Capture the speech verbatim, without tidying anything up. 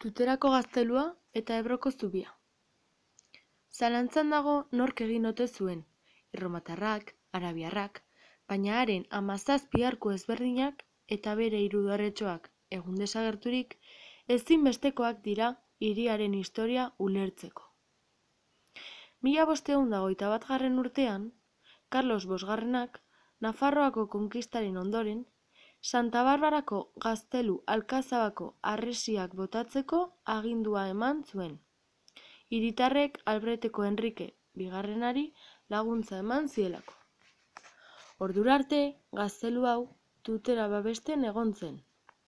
Tuterako gaztelua eta Ebroko zubia. Zalantzan dago nork egin ote zuen, erromatarrak, arabiarrak, baina haren hamazazpi arku ezberdinak eta bere hirudarretxoak egun desagerturik ezinbestekoak dira hiriaren historia ulertzeko. Mila bostehun eta hogeita batgarren urtean, Karlos Bosgarrenak Nafarroako konkistaren ondoren, Santa Barbarako gaztelu Alkazabako harresiak botatzeko agindua eman zuen. Hiritarrek Albreteko Henrike bigarrenari laguntza eman zielako. Ordura arte, gaztelu hau Tutera babesten egon zen.